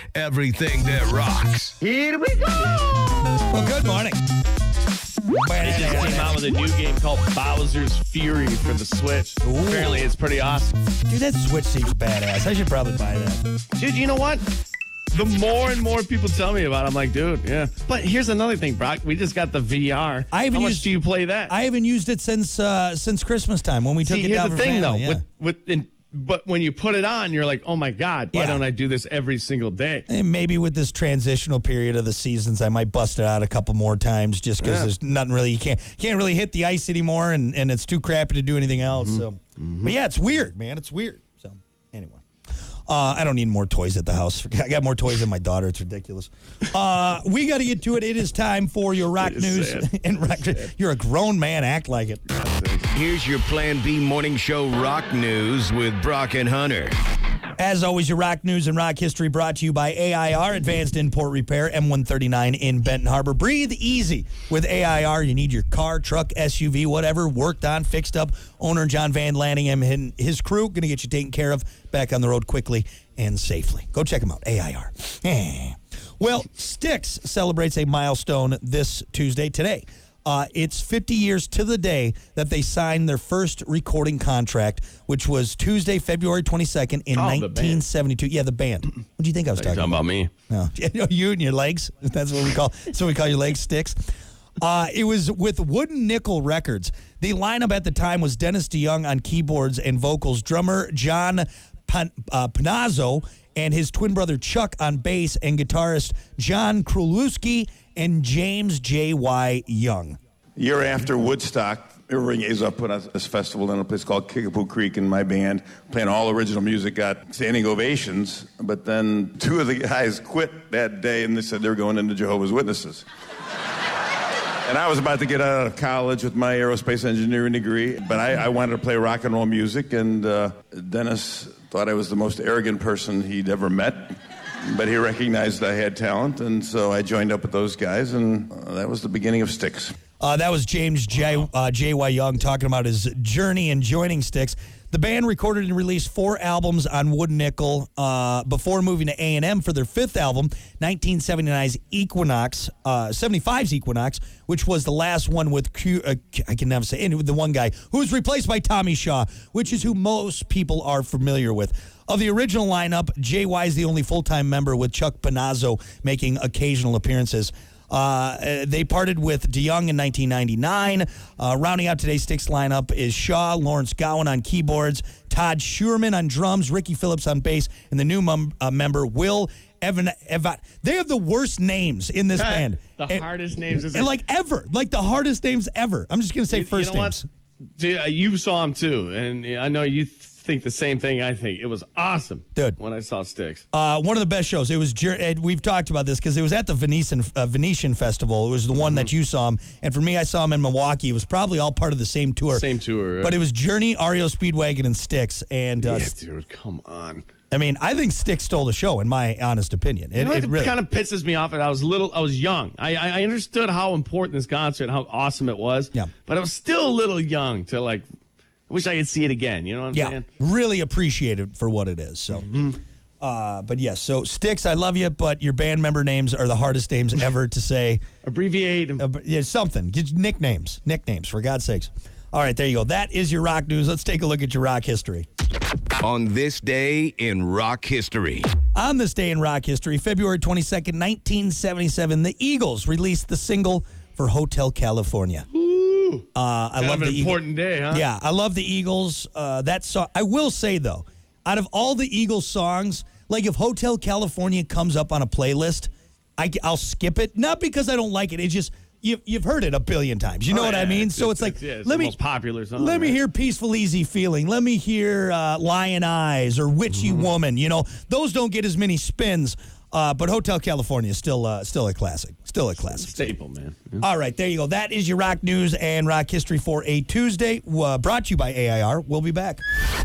everything that rocks. Here we go. Well, good morning. They just came out with a new game called Bowser's Fury for the Switch. Ooh. Apparently, it's pretty awesome. Dude, that Switch seems badass. I should probably buy that. Dude, you know what? The more and more people tell me about it, I'm like, dude, yeah. But here's another thing, Brock. We just got the VR. How much do you play that? I haven't used it since Christmas time when we took it down here's for the thing, family. though. But when you put it on, you're like, oh, my God, why don't I do this every single day? And maybe with this transitional period of the seasons, I might bust it out a couple more times just because there's nothing really, you can't really hit the ice anymore, and it's too crappy to do anything else. So, But yeah, it's weird, man. It's weird. So anyway. I don't need more toys at the house. I got more toys than my daughter. It's ridiculous. We got to get to it. It is time for your rock news. And rock, you're a grown man. Act like it. Here's your Plan B morning show rock news with Brock and Hunter. As always, your rock news and rock history brought to you by AIR, Advanced Import Repair, M139 in Benton Harbor. Breathe easy with AIR. You need your car, truck, SUV, whatever, worked on, fixed up. Owner John Van Lanningham and his crew going to get you taken care of, back on the road quickly and safely. Go check them out, AIR. Well, Styx celebrates a milestone this Tuesday, today. It's 50 years to the day that they signed their first recording contract, which was Tuesday, February 22nd in 1972. Yeah, the band. What do you think I was talking about? Me. No, you and your legs. That's what we call. That's what we call your legs, Styx. It was with Wooden Nickel Records. The lineup at the time was Dennis DeYoung on keyboards and vocals, drummer John Panazzo, and his twin brother Chuck on bass, and guitarist John Krulewski and James J.Y. Young. A year after Woodstock, Irving Azoff put on this festival in a place called Kickapoo Creek, and my band, playing all original music, got standing ovations. But then two of the guys quit that day, and they said they were going into Jehovah's Witnesses. And I was about to get out of college with my aerospace engineering degree, but I wanted to play rock and roll music, and Dennis thought I was the most arrogant person he'd ever met. But he recognized I had talent, and so I joined up with those guys, and that was the beginning of Styx. That was James J.Y. Young talking about his journey in joining Styx. The band recorded and released 4 albums on Wooden Nickel before moving to A&M for their 5th album, 1979's Equinox, 75's Equinox, which was the last one with I can never say, and the one guy who was replaced by Tommy Shaw, which is who most people are familiar with. Of the original lineup, JY is the only full-time member, with Chuck Panazzo making occasional appearances. They parted with DeYoung in 1999. Rounding out today's Styx lineup is Shaw, Lawrence Gowan on keyboards, Todd Schuerman on drums, Ricky Phillips on bass, and the new member, Will Evan. They have the worst names in this band. Hardest names. Ever. Like the hardest names ever. I'm just going to say first names. Dude, you saw them too, and I know you think the same thing I think. It was awesome, dude, when I saw Styx. One of the best shows. It was. We've talked about this because it was at the Venetian Festival. It was the one that you saw him, and for me, I saw him in Milwaukee. It was probably all part of the same tour. But it was Journey, REO Speedwagon, and Styx. And dude, come on. I mean, I think Styx stole the show, in my honest opinion. It really kind of pisses me off. And I was young. I understood how important this concert, how awesome it was. Yeah. But I was still a little young to I wish I could see it again. You know what I'm saying? Really appreciate it for what it is. So, but yes, so Styx, I love you, but your band member names are the hardest names ever to say. Abbreviate. Something. Just nicknames, for God's sakes. All right, there you go. That is your rock news. Let's take a look at your rock history. On this day in rock history. On this day in rock history, February 22nd, 1977, the Eagles released the single for Hotel California. I love the important day, huh? Yeah, I love the Eagles. That song. I will say though, out of all the Eagles songs, like if Hotel California comes up on a playlist, I'll skip it. Not because I don't like it. It's just you've heard it a billion times. You know what I mean? So it's the most popular song. Let me hear Peaceful Easy Feeling. Let me hear Lion Eyes or Witchy Woman. You know, those don't get as many spins. But Hotel California is still a classic. Still a classic. Staple, man. Yeah. All right, there you go. That is your rock news and rock history for a Tuesday. Brought to you by AIR. We'll be back.